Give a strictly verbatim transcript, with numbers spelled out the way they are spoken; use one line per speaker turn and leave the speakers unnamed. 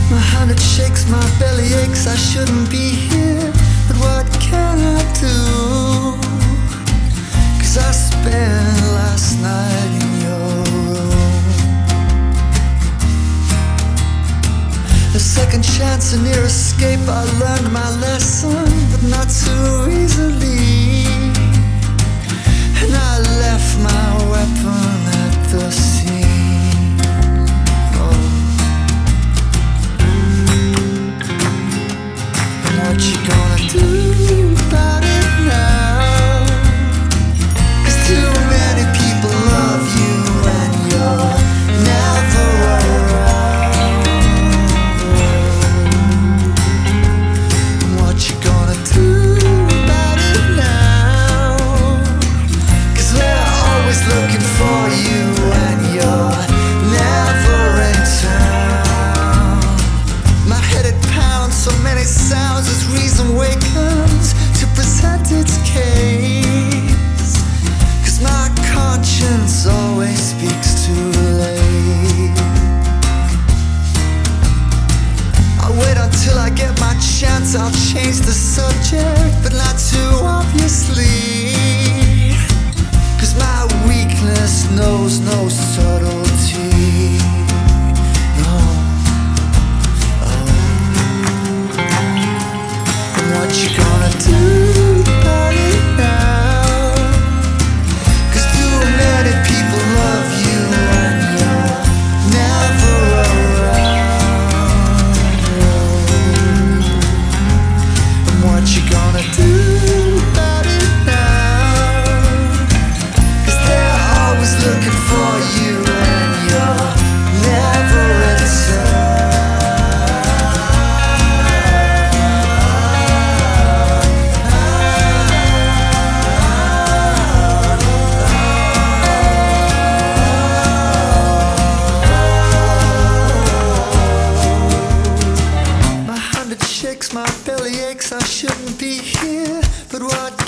My heart it shakes, my belly aches, I shouldn't be here, but what can I do? 'Cause I spent last night in your room. A second chance, a near escape, I learned my lesson, but not too easily. And I left my weapon at the scene. Oh. And what you gonna do about it now? 'Cause too many people love you and you're never around. And what you gonna do about it now? 'Cause we're always looking for you and you're never in town. My head it pounds, so many sounds as reason wakens to present its case. 'Cause my conscience always speaks too late. I'll wait until I get my chance, I'll change the subject, but not too obviously. 'Cause my weakness knows no subtlety. No. Oh. And what you gonna do about it now? 'Cause too many people love you and you're never around. And what you gonna do about it now? 'Cause they're always looking for you and you're never in My heart it shakes, my belly aches, I shouldn't be here, but what